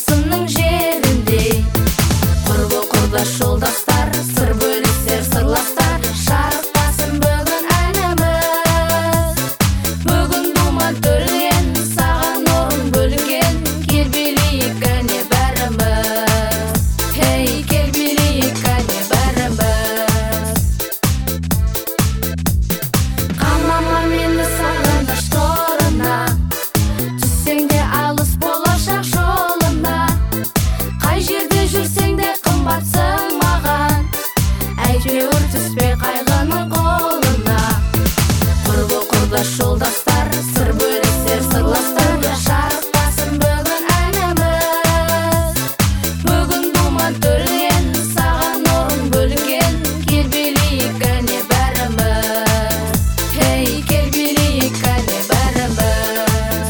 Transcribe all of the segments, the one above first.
тылсымның жеріндей. Құрбы құрдас жолдастар, сыр бөлісер сырластар, шарықтасын бүгін әніміз. Бүгін думан төлген, саған орын бөлінген, кел билейік әне бәріміз. Хей, кел билейік әне бәріміз. Қамама мені сағыныш торына, түссең де алыс болашақ жолына. Қай жерде жүрсең де қымбатсың маған, әйтеуір түспей қайғының қолына. Құрбы құрдас жолдастар, сыр бөлісер сырластар, шарықтасын бүгін әніміз. Бүгін думан төлген, саған орын бөлінген, кел билейік әне бәріміз. Хей, кел билейік әне бәріміз.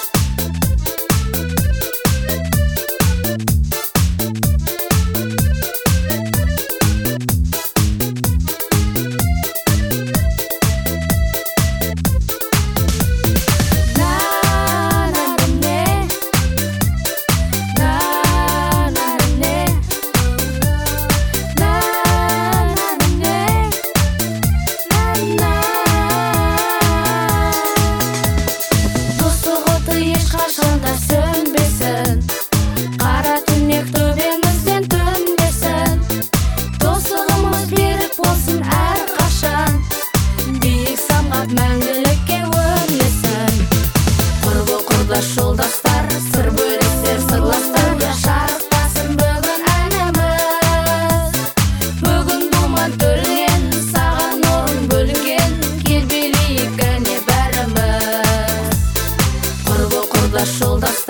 Достық оты ешқашанда сөнбесін, қара түнек төбемізден төнбесін. Достығымыз берік болсын әрқашан, биік самғап мәңгілікке өрлесін. Құрбы құрдас жолдастар, сыр бөлісер сырластар, шарықтасын бүгін әніміз. Бүгін думан төлген, саған орын бөлінген, кел билейік әне бәріміз. Құрбы құрдас жолдастар,